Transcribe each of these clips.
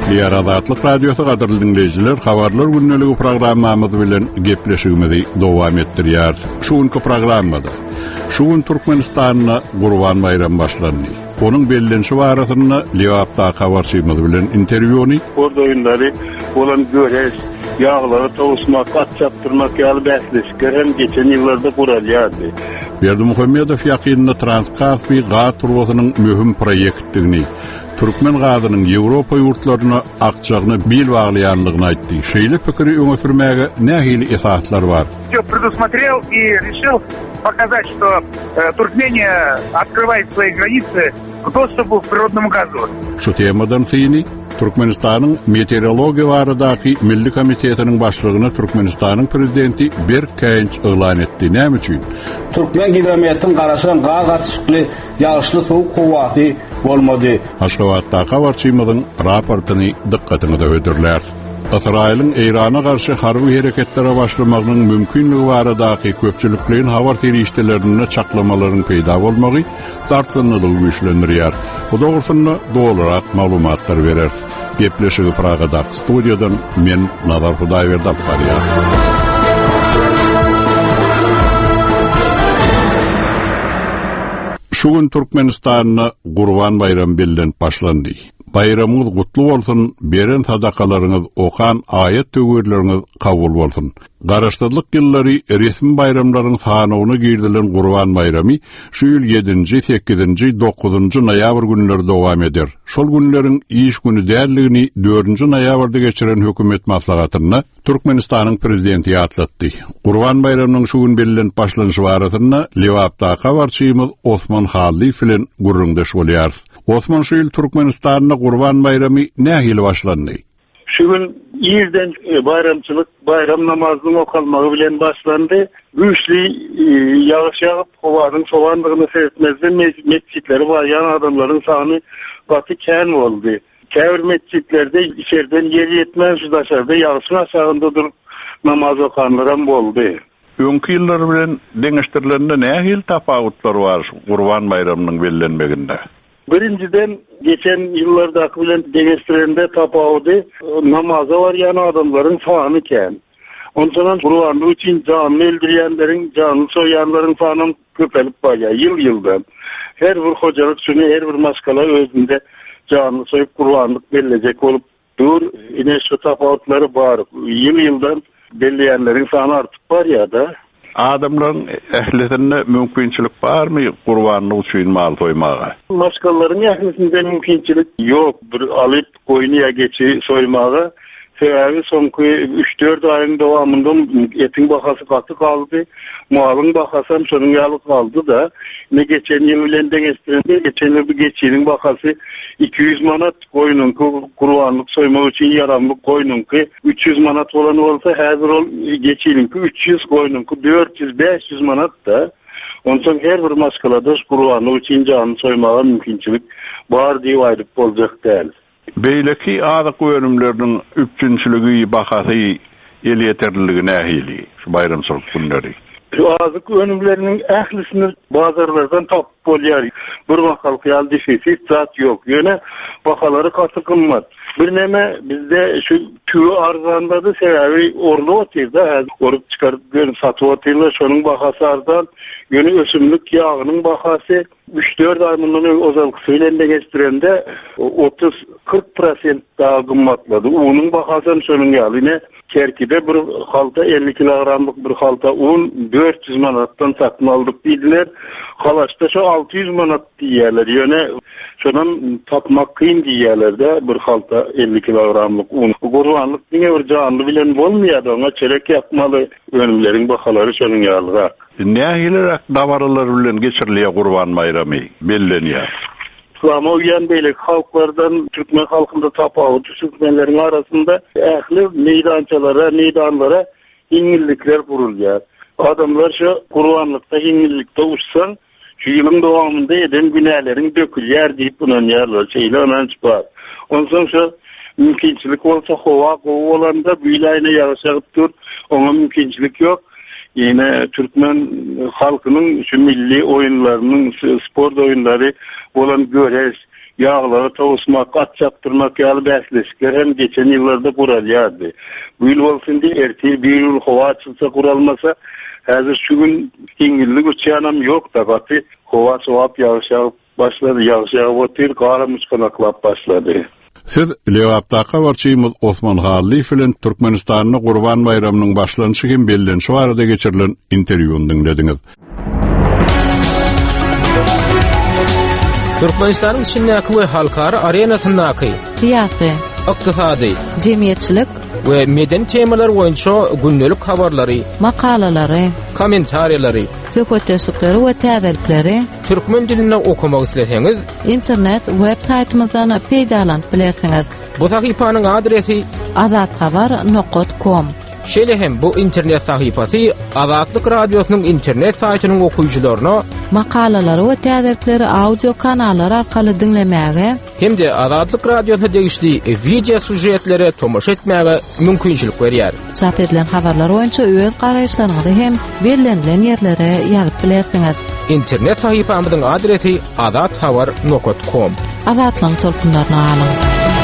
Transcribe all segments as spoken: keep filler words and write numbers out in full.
Diýer Azatlyk Radiosu gaderly dinleýijiler, habarlar günneligi programmamyz bilen gepleşigimizi dowam etdirýär. Şuňky programmada şu gün Türkmenistanyna Gurban bayram başlandy. Onun bellenşi barasyny Lewapda habarçymyz bilen interwýuny orada oýunlary bolan göres, ýaglary towuşmak, at çapdyrmak ýaly bäsleşikler hem geçen ýyllarda guralýardy. Berdimuhammedow ýakynyna Transkaspi gaz turbasynyň möhüm proýektdigini, Türkmen gazynyň Ýewropa ýurtlaryna akçagyny bil baglaýanlygyny aýtdy. Şeýle pikiri öňe sürmäge nähili esaslar bar. Всё предусмотрел и решил показать, что э, Туркмения открывает свои границы к доступу к природному газу. Şu temadan syny Türkmenistanyň meteorologiýa baradaky Milli Komitetining başlygyny Türkmenistanyň prezidenti Berk Keynç elan etdi. Näme üçin? Türkmen gidrometin garaşan gaz atışykly ýağışly sowuk howasy bolmady. Aşgabatda habarçymyzyň raportyny dikkatinize ödürler. Israýlyň Irana garşy harby hereketlere başlamagynyň mümkinligi baradaky köpçülikliň habar terişdelerini çaklamalaryň peýda bolmagy tartynlylygy güýçlendirýär. Bu dogrusyna dolarak maglumatlar berer. Gepleşigi Pragada studiýadan men Nazar Hudaýberdap barýar. Şu gün Türkmenistanyna Gurban bayram belden başlandy. Bayramyňyz gutly bolsun, beren sadakalaryňyz okan ayet töwerleriňiz kabul bolsun. Garaşdyrlyk ýyllary resmi bayramlaryň sanawyna girdilen Gurban bayramy şu ýyl ýedinji, sekizinji, dokuzunji noýabr günleri dowam eder. Şol günleriň iş güni däldigini dördünji noýabrda geçiren hökümet maslahatyna Türkmenistanyň prezidenti ýatlatdy. Gurban bayramynyň şu gün bellen başlanýy barasyna Lewapda habarçymyz Osman Hally bilen gurrundaş bolýar. Osman şu ýyl Türkmenistanyna Gurban bayramy nähili başlandy? Şu gün ýerden bayramçylyk, bayram namazynyň okalmagy bilen başlandy. Güýçli ýağış ýagyp, howadyň sowandygyny sezmezden mescitlere barýan adamlaryň sany gaty kän boldy. Käbir mescitlerde içerden ýer ýetmez daşarda ýağışyň aşagynda durup namaz okanlar hem boldy. Öňki ýyllar bilen deňeşdirilende nähili tapawutlar bar Gurban bayramynyň bellenmeginde? Birinciden geçen yıllardaky bilen deňeşdirende tapawudy namaza barýan adamlaryň sany kän. Ondan Gurbanly üçin jany eldirýänleriň, jany soýanlaryň sany köpelip barýar ýyl-ýyldan. Her bir hojalyk şuny her bir maskala özünde jany soýup Gurbanlyk belleje bolup dur. Ine şu tapawutlary bar. Ýyl-ýyldan belleýänleriň sany artyp barýar da. Adamlaryň ählisinde mümkinçilik barmy Gurbanlyk üçin mal soýmaga? Maskalaryň ählisinde mümkinçilik ýok. Bir alyp goýunya geçi soýmaga. Sebebi soňky üç dört aýyň dowamında etiň bahasy gaty kaldy. Malyň bahasy hem şonuň ýaly kaldy da. Ne geçen ýyl bilen deňeşdirende geçen ýyl geçiň bahasy iki yüz manat, goýunyň Gurbanlyk soýmak üçin yaramlyk goýunyň üç yüz manat bolan bolsa, häzir ol geçiň üç yüz, goýunyň dört yüz beş yüz manat da. Ondan her bir maskalada Gurbanlyk üçin jany soýmaga mümkinçilik bar diýip aýdyp boljak däl. Beýleki azyk önümleriniň üçinçiligi bahasy el ýeterliligi nähili şu bayramçylyk günleri? Şu azyk önümleriniň ählisini bazarlardan tapyp bolýar. Bir bakalk ýaly defisi zat ýok. Ýöne bahalary gaty kymmat. Bir neme bizde şu tüy arzandady, sebebi orlu otyrda, orup çykaryp görüp satyp otyrlar, şonuň bahasy arzan. Ýöne ösümlik ýagynyň bahasy üç dört ay mundan ozalky söýlende geçdirende otuz kırk prosent daha gymmatlady. Unyň bahasy şonuň ýalyne Kerkide bir halta elli kilogramlyk bir halta un dört yüz manatdan satyn aldyk diýdiler. Halaşda şu altı yüz manat diýerler. Ýöne şonan tapmak kyn diýerler-de bir halta elli kilogramlyk un. Gurbanlyk diňe bir jany bilen bolmaýar, oňa çerek ýapmaly önümleriň bahalary şonuň ýalyga. Nähili dawarlar bilen geçirilýär Gurban bayramy bellenýär? İslam'a uyan beýlek halklardan Türkmen halkynda tapawut Türkmenleriň arasynda ähli meýdançalara, meýdanlara iňillikler gurulýar. Adamlar şu Gurbanlykda iňillikde uçsaň, şu ýylyň dowamında eden günäleriň dökülýär diýip bunanýarlar. Şeýle ananç bar. Ondan şu mümkinçilik bolsa howa gowy bolanda büýläine ýaşagyp dur, oňa mümkinçilik ýok. Yine Türkmen halkının şu milli oyunlarının, spor oyunları olan göres, yağları tavusmak, at çaptırmak ýaly bäsleşikler hem geçen ýyllarda guralýardy. Bu ýyl bolsundy ertir bir ýyl howa açylsa guralmasa, häzir şu gün giňillik uçýanam ýok da gaty howa sowap ýağış ýagyp başlady, ýağış ýagyp otyr, gara muşkanaklap başlady. Siz Lewapdaqa warçymyz Osman Halif bilen Türkmenistanyň Gurban bayramynyň başlanýşy hem bellenşi barada geçirilen interwýuny dinlediňiz. Türkmenistanyň içindäki we halkara arenasyndaky siyasi, ykdysady, jemgyýetçilik we meden temalar boýunça gündelik habarlary, makalalary, kommentariýalary, söhbetleşikleri we täzelikleri türkmen dilinde okumak isleseňiz, internet web saytymyzdan peýdalanyp bilersiňiz. Bu sahypanyň adresi azatxabar nokta com. Şeýle hem bu internet sahypasy Azatlyk radiosynyň internet saýtynyň okuyucularyna makalalary we täzelikleri audio kanallar arkaly dinlemäge hem-de Azatlyk radiosyna degişli video sujetlere tomoş etmäge mümkinçilik berýär. Çap edilen habarlar boýunça öz garaýşlaryňyzy hem bellenlen ýerlere ýazyp bilersiňiz. İnternet sahypamyzyň adresi azatxabar nokta com. Azatlyň tolkunlaryny alyň.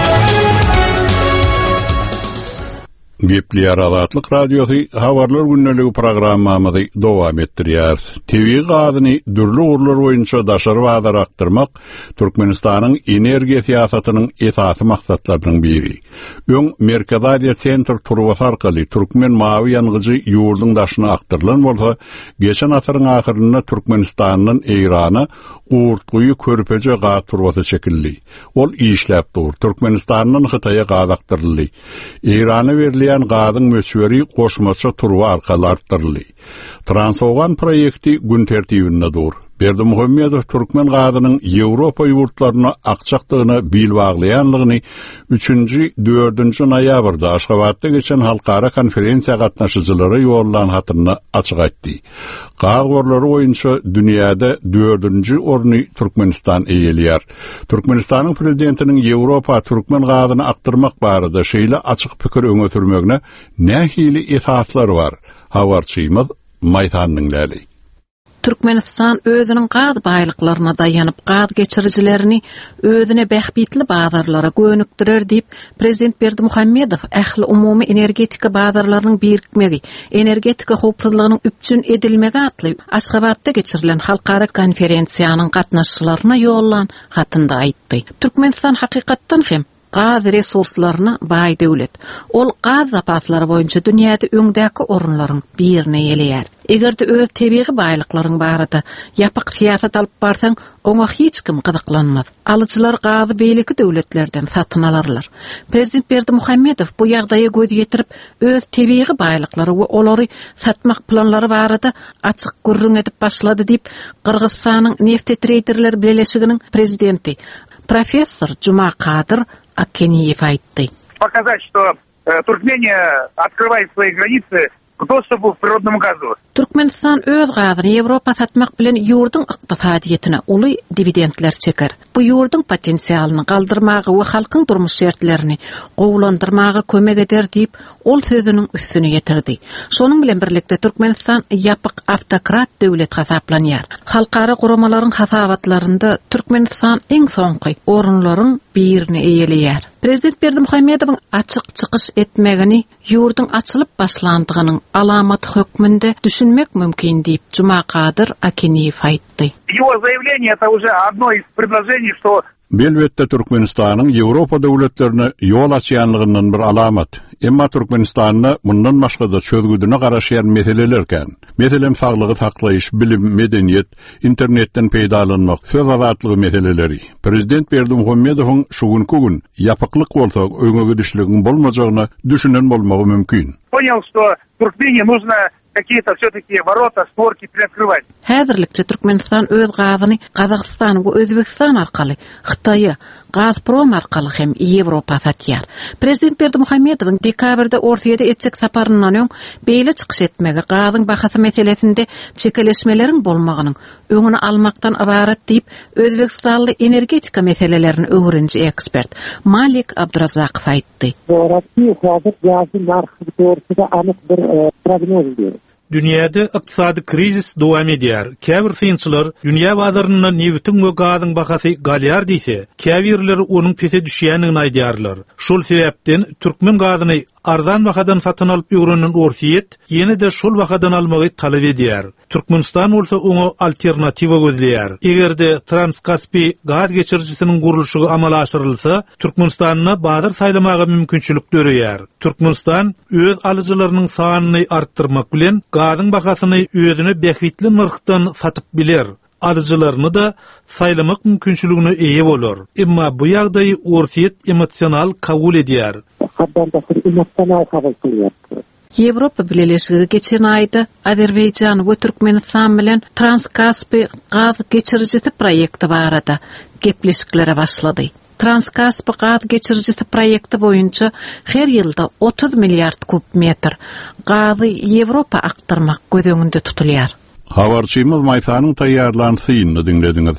Gepli Azatlyk radiosu habarlar günneligi programmamyzy dowam etdirýär. T V gadyny dürli urlar boýunça daşary wagtlar aktyrmak Türkmenistanyň energiýa siýasatynyň esasy maksatlarynyň biri. Öň Merkazadiýa Sentr turwasy arkaly Türkmen mawy ýangyjy ýurduň daşyna aktyrylan bolsa, geçen asyryň ahyrynda Türkmenistanyň Eýrana Uğurtguyu körpeje gaz turwasy çekildi. Ol işläp dur. Türkmenistanyň Hytaýa gaz aktyryldy. Eýrana berilýän gazyň möçberi goşmaça turwa arkaly artdyryldy. Transogan proýekti gün tertibinde dur. Berdimuhammedow Türkmen gazynyň Ýewropa ýurtlaryna akçakdygyny bil baglaýanlygyny üçünji dördünji noýabrda Aşgabatda geçen halkara konferensiýa gatnaşyjylary ýollan hatyryna açyk aýtdy. Gaz gorlary boýunça dünýäde dördünji orny Türkmenistan eýelýär. Türkmenistanyň prezidentiniň Ýewropa Türkmen gazyny aktyrmak barada şeýle açyk pikir öňe sürmegine nähili esaslary bar. Habarçymyz Maýtanyň däli. Türkmenistan özünün gaz baýlyklaryna daýanyp gaz geçirijilerini özüne bähbitli bazarlara gönükdirer diýip Prezident Berdimuhammedow ähli umumy energetika bazarlarynyň birikmegi, energetika howpsuzlygynyň üpçün edilmegi atly Aşgabatda geçirilen halkara konferensiýanyň gatnaşçylaryna ýollan hatynda aýtdy. Türkmenistan hakykatdan hem gaz resurslaryna baý döwlet. Ol gaz zapaslary boýunça dünýäde öňdäki orunlaryň birine ýeleýär. Egerde öz tebii baýlyklaryň barada ýapyk siýasat alyp barsaň, oňa hiç kim gyzyklanmaz. Alyjylar gazy beýleki döwletlerden satyn alarlar. Prezident Berdimuhammedow bu ýagdaýa göz ýetirip öz tebii baýlyklary we olary satmak planlary barada açyk gurrun edip başlady diýip Kyrgyzstanyň neft traderler bileşiginiň prezidenti Профессор Жума Кадыр Акениев айтты. Показать, что э, Туркмения открывает свои границы к доступу к природному газу. Türkmenistan öz gazyny Ýewropa satmak bilen ýurdun ykdysadyýetine uly dividendler çeker. Bu ýurdun potensialyny galdyrmagy we halkyň durmuş şertlerini gowlandyrmagy kömek eder diýip ol sözüniň üstüne ýetirdi. Şonuň bilen birlikde Türkmenistan ýapyk автократ döwlet hasaplanýar. Halkara guramalaryň hasabatlarynda Türkmenistan iň soňky orunlaryň birini eýeleýär. Prezident Berdimuhammedowyň açyk çykyş etmegini ýurdun açylyp başlandygynyň alamaty hökmünde düşünmek mümkin diýip Juma Kadir Akeniýew aýtdy. Его заявление — это уже одно из предложений, что Belbetde Türkmenistanyň Ýewropa döwletlerine ýol açýanlygyndan bir alamat. Emma Türkmenistanyna mundan başga da çözgüdüne garaşýan meselelerken, meselem saglygy saklaýyş, bilim, medeniýet, internetden peýdalanmak, söz azatlygy meseleleri. Prezident Berdimuhammedowyň şu günkü gün ýapyklyk bolsa öňe gidişligiň bolmajagyna düşünen bolmagy mümkin. Понял, что Туркмении нужно какие-то все-таки ворота, створки приоткрывать. Häzirlikçe Türkmenistan öz gazyny Kazakystan we Özbekistan arkaly Hytaýa, Gazprom arkaly hem Ýewropa satýar. Prezident Berdimuhammedowyň dekabrda Orsiýada etjek saparyndan öň beýle çykyş etmegi gazyň bahasy meselesinde çekeleşmeleriň bolmagynyň öňüni almakdan ibaret diýip Özbekistanly energetika meselelerini öwrenji ekspert Malik Abdurazaqow aýtdy. Horasy hazır gazyň narxy toğrusunda anyk bir prognoz berýär. dünyada iqtisadi krizis dowam edýär. Käbir synçylar dünýä bazaryna neftin we gazyň bahasy galyar diýse, käbirler onuň pese düşýänini aýdýarlar. Şol sebäpden türkmen gazyny arzan bahadan satyn alyp ýören Orsiýet ýene-de şol bahadan almagy talap edýär. Türkmenistan bolsa oňa alternatiwa gözleýär. Egerde Transkaspi gaz geçirjisiniň gurulşy amala aşyrylsa, Türkmenistanyna bazar saýlamagy mümkinçilik döreýär. Türkmenistan öz alyjylarynyň sanyny artdyrmak bilen gazyň bahasyny özüne behwitli narhdan satyp biler. Alyjylaryny da saýlamak mümkinçiligine eýe bolar. Emma bu ýagdaýy Orsiýet emosional kabul edýär. Ýewropa Birleşigi geçen aýda Azerbaýjan we Türkmenistan bilen Transkaspi gaz geçirjisi proýekti barada gepleşiklere başlady. Transkaspi gaz geçirjisi proýekti boýunça her ýylda otuz milliard kub metr gazy Ýewropa aktarmak gözüňünde tutulýar. Habarçymyz Maýsanyň taýýarlanýyny dinlediňiz.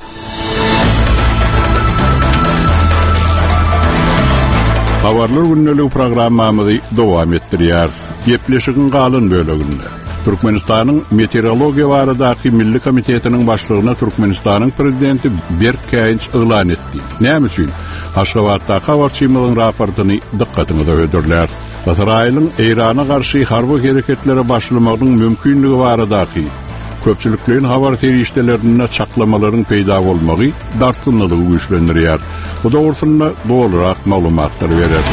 Habarlar günlük programmamyzy dowam etdirýär. Gepleşigiň galyn böleginde Türkmenistanyň meteorologiýa baradaky Milli Komitetiniň başlygyna Türkmenistanyň prezidenti Berkänç ýylan etdi. Näme üçin? Aşgabatda habarçymyzyň raportyny dikkatiňizde öýdürler. Israýlyň Irana garşy harby hereketlere başlamagyň mümkinligi baradaky köpçüliklerin habar teriştelerine çaklamaların peyda bolmagy dartynlygy güýçlendirýär. Bu dogrusyna dolarak maglumatlar berer.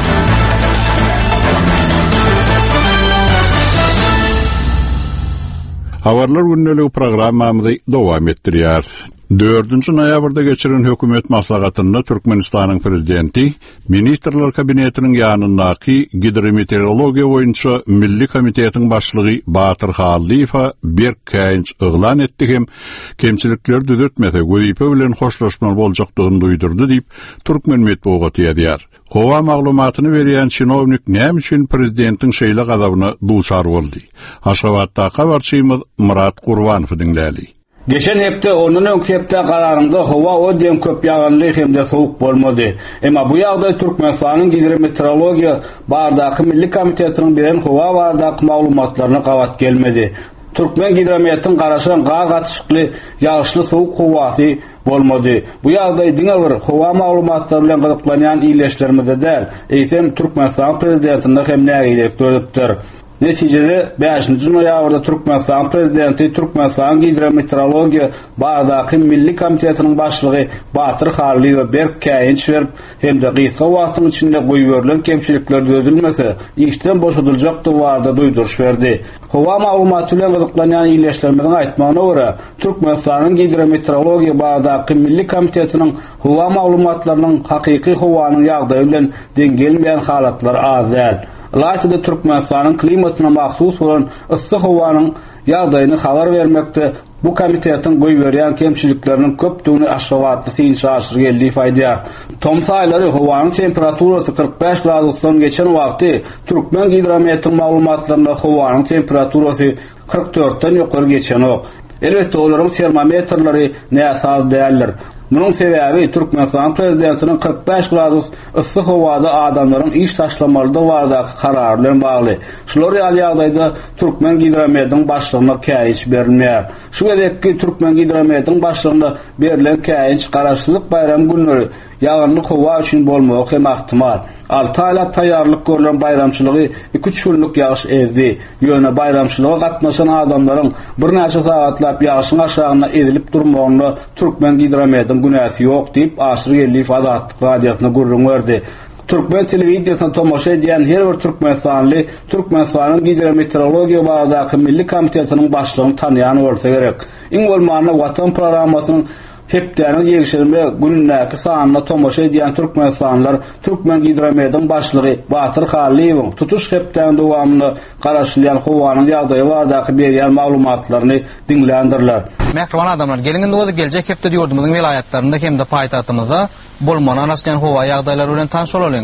Habarlar günlük programmamyzy dowam etdirýär. dördünçi noýabrda geçiren hökümet maslahatyna Türkmenistanyň prezidenti Ministrler Kabinetiniň ýanyndaky hidrometeorologiýa boýunça Milli Komitetiň başlygy Batyr Hallifa Berkänç ýylan etdi hem kemçilikler düzeltmese göýüpe bilen hoşlaşma boljakdygyny duýdurdy diýip Türkmen medeniýeti ýazýar. Howa maglumatyny berýän çinownik näme üçin prezidentiň şeýle gazabyna duçar boldy? Aşgabatda habarçymyz Murat Gurbanow dinlädi. Geçen hepde onun öňki hepde gararynda howa ödem köp ýaganly hemde sowuk bolmady. Emma bu ýagdaý Türkmenistanyň hidrometeorologiýa baradaky Milli Komitetiniň beren howa baradaky maglumatlaryna gawat gelmedi. Türkmen hidrometeorologiýasyň garaşan gar gatışykly ýağışly sowuk howasy bolmady. Bu ýagdaý diňe bir howa maglumatlary bilen gyzyklanýan iýleşlermizde däl, eýsem Türkmenistan prezidentinde hem nägeýlik döredipdir. Neticede beşinci noýabrda Türkmenistan prezidenti Türkmenistan hidrometeorologiýa baradaky Milli Komitetiniň başlygy Batyr Hallifa Berkänç berip hem de gysga wagtyň içinde goýuberlen kemçilikler düzelmese işden boşadyljak barada duýduruş berdi. Howa maglumaty bilen gyzyklanýan iýleşlerimiň aýtmagyna görä, Türkmenistanyň hidrometeorologiýa baradaky Milli Komitetiniň howa maglumatlarynyň hakyky howanyň ýagdaýy bilen deňgelmeýän halatlary az däl. Laýtda Türkmenistanyň klimatyna mahsus bolan yssyk howanyň ýagdaýyny habar bermekde bu komitetiň goýberýän kemçilikleriniň köpdigini aşgabatly synça aşyr geldi faýdýar. Tom saýlary howanyň temperaturasy kırk beş gradusdan geçen wagty Türkmen hidrometeorologiýa maglumatlarynda howanyň temperaturasy kırk dörtden ýokary geçen ok. Elbetde olaryň termometrlary näsaz däldir. Bunun sebäbi Türkmenistan prezidentiniň kırk beş gradus yssyk howada adamlaryň iş taşlamalarynda baradaky karar bilen bagly. Şular ýaly Türkmen hidrometeorologiýasynyň başlygyna käýiş berilýär. Şu gedekki Türkmen hidrometeorologiýasynyň başlygyna berilen käýiş garaşsyzlyk bayram günleri ýağınly howa üçin bolmagy hem ihtimal. Altı aýlap taýýarlyk görülen bayramçylygy iki üç günlük ýağış ezdi. Ýöne bayramçylyga gatnaşan adamlaryň bir näçe sagatlap ýağışyň aşagyna edilip durmagyna Türkmen hidrometeorologiýasynyň günäsi ýok diýip aşyr geldi Azatlyk radiosyna gurrun berdi. Türkmen telewiziýasyna tomoşa edýän her bir türkmenistanly Türkmenistanyň hidrometeorologiýa baradaky Milli Komitetiniň başlygyny tanýan bolsa gerek. Iň bolmany Watan programmasynyň hepdäniň ýegişelme günündäki sanyna tomoşa edýän türkmenistanlylar Türkmen hidrometeorologiýasynyň başlygy Batyr Hallifa tutuş hepdän dowamly garaşylýan howanyň ýagdaýy baradaky berýän maglumatlaryny dinländirler. Mehriban adamlar, gelin dozy geljek hepde ýurdumyzyň vilayatlarynda hem de paýtagtymyzda bolmana rastlanyň howa ýagdaýlary bilen tanış bolalım.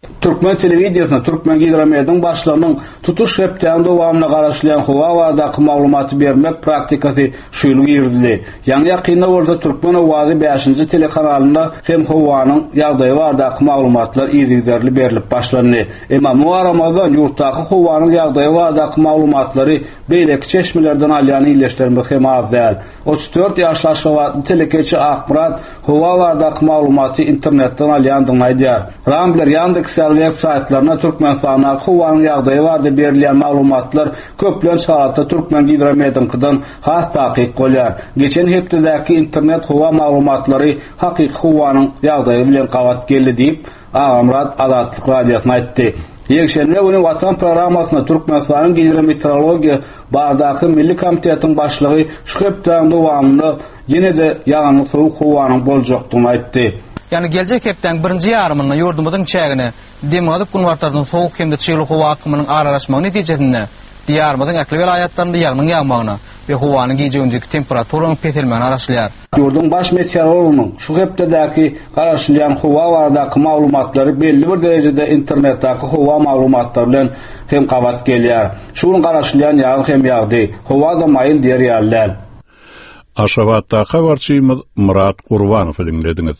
Türkmen televizyonuna Türkmen Gidromet'in başlarının tutuş hepten dowamlı garaşlayan howa wagtdaky maglumaty bermek praktikasy şuýly ýürüdi. Ýani ýakynda bolsa Türkmen owazy beşinji telekanalynda hem howanyň ýagdaýy bardaky maglumatlar ýygyderli berilip başlandy. Emma bu aramazdan ýurtdaky howanyň ýagdaýy bardaky maglumatlary beýleki çeşmelerden alýany ýerleşdirmek hem az däl. otuz dört ýaşly aşgabatly telekeçi Akbarat howa bardaky maglumaty internetden alýandygyny aýdýar. Rambler ýandyk web saytlarına Türkmenistan'a howanyň ýagdaýy barada berilýän maglumatlar köplen şaratda Türkmen Gidromet'inkidan has takyk bolýar. Geçen hepdäki internet howa maglumatlary hakyky howanyň ýagdaýy bilen gawat geldi diýip Agamrat Adatlyk radiosyna aýtdy. Ýekşenme günü Watan programasyna Türkmenistanyň Gidrometeorologiýa baradaky Milli Komitetiň başlygy şu hepden dowamly ýene-de ýaganyň sowuk howanyň boljakdygyny aýtdy. Yani gelecek hepden birinci yarımında yurdumuzun çägini demadyp kunwartardan soğuk hemde çylyk howa akymynyň aralaşmagy netijesinde diyarymyzyň äkli vilayatlarynda ýagnyň ýagmagyna we howanyň gejegindäki temperaturyň petelmegini araşdyrýar. Yurdun baş meteorologynyň şu hepdäki garaşlayan howa baradaky maglumatlary belli bir derejede internetdäki howa maglumatlary bilen hem gawat gelýär. Şuň garaşlayan ýagy hem ýagdy howa da maýyl derýärler. Aşgabatda habarçymyz Murat Gurbanow dinlediňiz.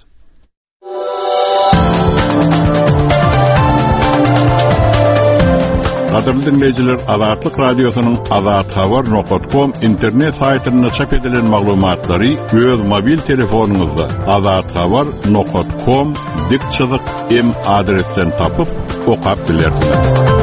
Qadarly dinleyijiler, Azatlyk radiosynyň azat habar nokta com internet saýtynda çap edilen maglumatlary öz mobil telefonuňyzda azat habar nokta com dikçylyk em adresinden tapyp okap bilersiňiz.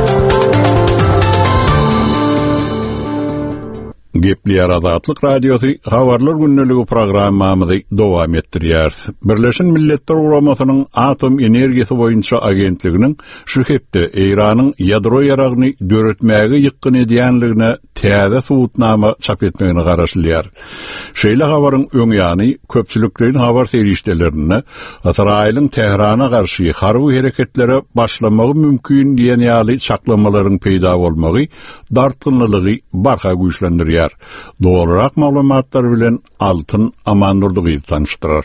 Gepli Azatlyk radiosu habarlar günneligi programmamyzy dowam etdirýär. Birleşen Milletler Guramasynyň atom energiýasy boýunça agentliginiň şu hepde Iranyň ýadro ýaragyny döretmäge ýykyn edýänligine täze subutnama çap etmegini garaşdyrýar. Şeýle habaryň öňýany köpçüliklerin habar serişdelerine Israýlyň Tehrana garşy harby hereketlere başlamagy mümkin diýen ýaly çaklamalaryň peýda bolmagy dartynlylygy barha güýçlendirýär. Doğrurak maglumatlar bilen Altyn Amandurdygy tanıştyrar.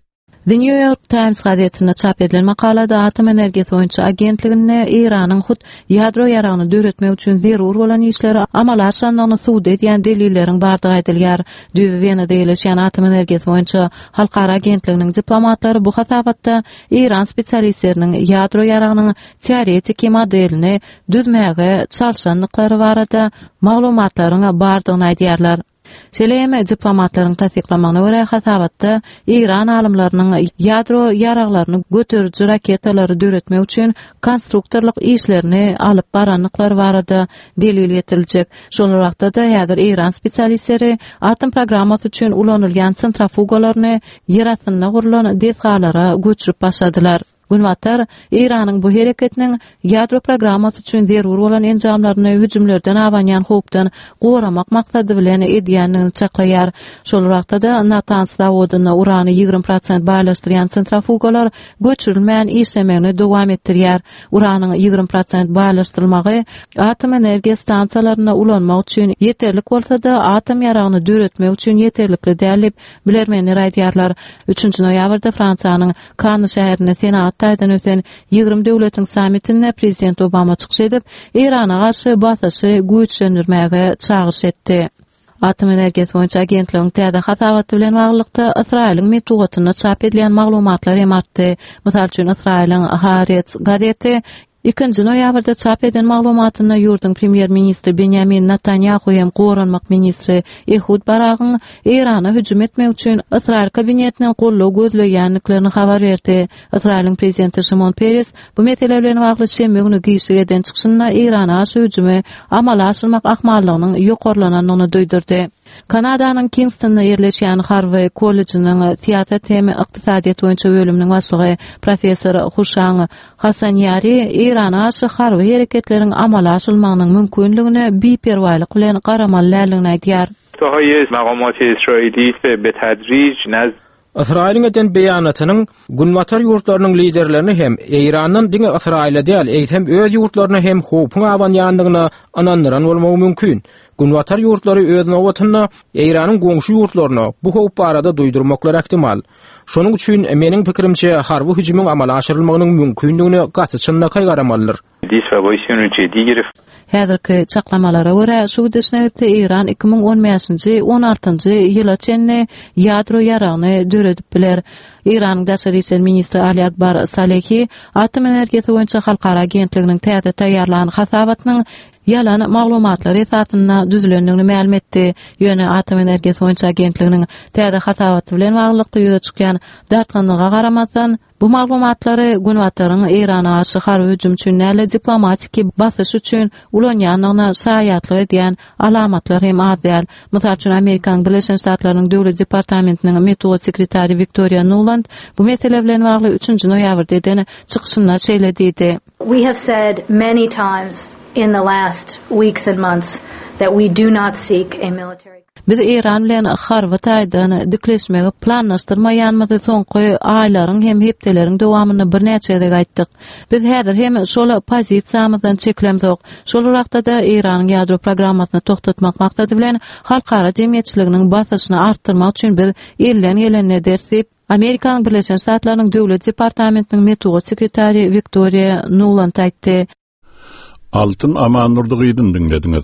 The New York Times gazetinde çap edilen makalada atom energiýasy boýunça agentligine Iranyň hut ýadro ýaragyny döretmek üçin zerur bolan işleri amal aşanlygyny suwd edýän delilleriň bardygy aýdylýar. Düýbe Wenada ýerleşýän atom energiýasy boýunça halkara agentliginiň diplomatlary bu hasabatda Iran spesialistleriniň ýadro ýaragynyň teoretik modelini düzmäge çalşanlyklary barada maglumatlaryň bardygyny aýdýarlar. Şeýle diplomatlaryň tasdiklamagyna görä hasabatda Iran alymlarynyň ýadro ýaraklaryny göteriji raketalary döretmek üçin konstruktorluk işlerini alyp baranlyklary barada delil getiriljek. Şol wagtda da häzir Iran spesialistleri atom programmasy üçin ulanylýan sentrifugalaryny ýer astyna gurulan desgalara göçürip başladylar. Günwatar Iranyň bu hereketiniň ýadro programmasy üçin zerur bolan enjamlaryny hüjümlerden awanýan howpdan goramak maksady bilen edýänini çaklaýar. Şol wagtda da Natanz zawodyna urany ýygrimi prosent baýlaşdyrýan sentrifugalar göçürilmän işlemegini dowam etdirýär. Uranyň ýygrimi prosent baýlaşdyrylmagy atom energiýa stansiýalaryna ulanmak üçin ýeterlik bolsa da atom ýaragyny döretmek üçin ýeterlikli däl bilermeni raýdýarlar. üçünçi noýabrda Fransiýanyň Cannes şäherinde senat Taýdan öten ýygrimi döwletiň samitinde prezident Obama çykyş edip Irana garşy basysy güýçlendirmäge çagyş etdi. Atom energiýasy boýunça agentligiň täze hasabaty bilen baglykda Israýlyň metodiýatyna çap edilen maglumatlar hem artdy. Mysal üçin Israýlyň Haaretz gazeti ikinci noýabrda çap eden maglumatyna ýurdun premier ministri Benjamin Netanyahu hem goranmak ministri Ehud Baragyň Irana hüjüm etmek üçin Israýl kabinetiniň gollaw gözleýänliklerini habar berdi. Israýlyň prezidenti Shimon Peres bu mesele bilen bagly şembe güni giýişden çykyşynda Irana şu hüjümi amala aşyrmak ahmallygynyň ýokarlanyny duýdurdy. Kanadanyň Kingstonda ýerleşýän Harvard Kollejinyň siýasat hem ykdysadiýat boýunça bölüminiň başlygy professor Huşang Hasanyari Irana aşy harby hereketleriň amala aşylmagynyň mümkinligine biperwaýlyk bilen garamallarlygyny aýdýar. Tahayyüz maqamaty İsraili be tedrij naz Israýlyň eden beýanatynyň günwatar ýurtlarynyň liderlerini hem Iranyň diňe Israýla däl, eýsem öz ýurtlaryna hem howpun awanýandygyna anandyran bolmagy mümkin. Günwatar ýurtlary özüne watyna Eýranyň goňşy ýurtlaryna bu howp barada duýdurmaklary ihtimal. Şonuň üçin meniň pikirimçe harby hüjümüň amala aşyrylmagynyň mümkinligine gatyçynda gaýgaramalydyr. Häzirki çaklamalara görä şu gidişnekde Iran iki ming on beşinji on altynjy ýyla çenni ýadro ýarany döredip biler. Iranyň daşary işler ministri Ali Akbar Salehi atom energiýasy boýunça halkara agentliginiň täze taýýarlanan hasabatynyň yalan maglumatlar esasyna düzülendigini ma'lum etdi. Ýöne atom energiýasy boýunça agentliginiň täze hasabaty bilen baglykda ýüze çykýan dartganlyga garamasdan bu maglumatlary Günwataryň Irana aşy harby hüjüm üçin näle diplomatik basyş üçin ulanýanyna şaýatlyk edýän alamatlar hem azýal. Mysal üçin Amerikanyň Birleşen Ştatlarynyň Döwlet Departamentiniň metod sekretary Victoria Nuland bu mesele bilen bagly üçünji noýabrda edene çykyşynda şeýle diýdi. We have said many times in the last weeks and months that we do not seek a military. Biz Iran bilen harby taýdan dikleşmegi planlaşdyrmaýanmyzy soňky aýlaryň hem hepdeleriň dowamyny birnäçe ýerde aýtdyk. Biz häzir hem şol pozisiýamyzdan çeklemdik. Şol wagtda da Iranyň ýadro programmasyny toktatmak maksady bilen halkara jemgyýetçiliginiň basyşyny artdyrmak üçin biz elden ýelenne dersip Amerikanyň Birleşen Ştatlarynyň Döwlet Departamentiniň metod sekretary Victoria Nuland aýtdy. Altın amanurdygyny dinlediňiz.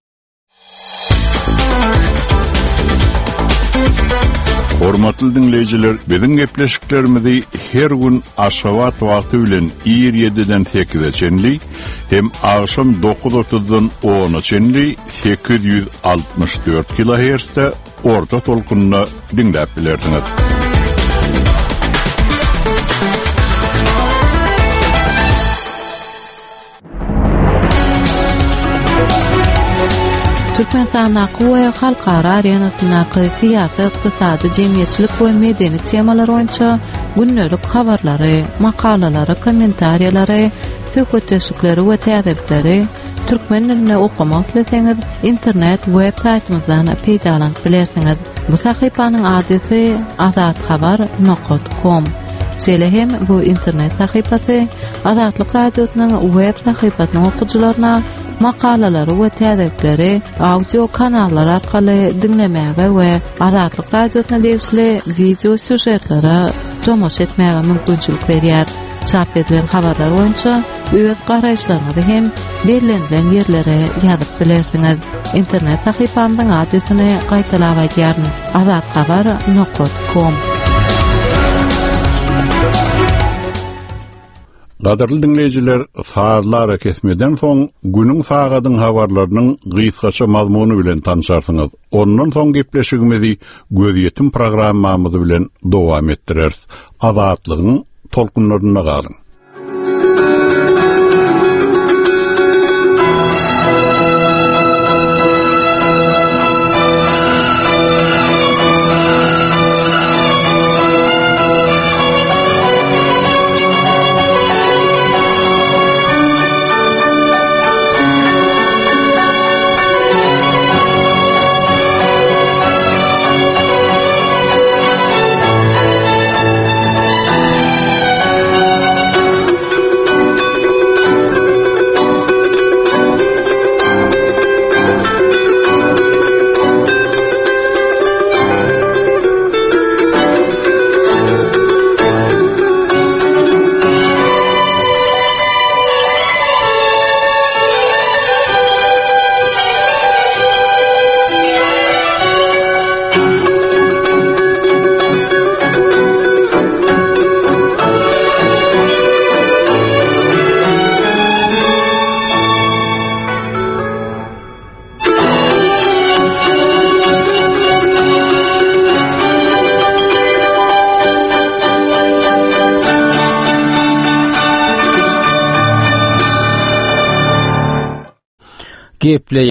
Hormatly dinleýijiler, biziň gepleşiklerimizi her gün aşgabat wagty bilen ýediden sekize çenli hem akşam dokuz otuzdan ona çenli sekiz ýüz altymyş dört kilohertzde orta tolkunna dinläp bilerdiňiz. Türkmenistan we halkara arenasyna syýasat, ykdysady, jemgyýetçilik we medeni temalar boýunça günnelik habarlary, makalalary, kommentariýalary, söhbetleşikleri we täzelikleri türkmen diline okumak isteseňiz internet web saýtymyzdan peýdalanyp bilersiňiz. Bu sahypanyň adresy azathabar nokta com. Şeýle hem bu internet sahypasy Azatlyk radiosynyň web sahypasynyň okuwçylaryna makalalary we täzelikleri audio kanallar arkaly dinlemäge we Azatlyk radiosyna degişli video süjetlere tomoş etmäge mümkinçilik berýär. Çap edilen habarlar boýunça öz garaýşlaryňyzy hem belirlenen ýerlere ýazyp bilersiňiz. Internet sahypamyň adresyny gaýtalap aýdýaryn: azathabar nokta com. Gadarly dinleýijiler, saatlara kesmeden soň günüň sagadyň habarlarynyň gysgaça mazmuny bilen tanşarsyňyz. Ondan soň gepleşigimizi gözýetim programmamyzy bilen dowam etdireriz. Azatlygyň tolkunlaryna galyň. Geple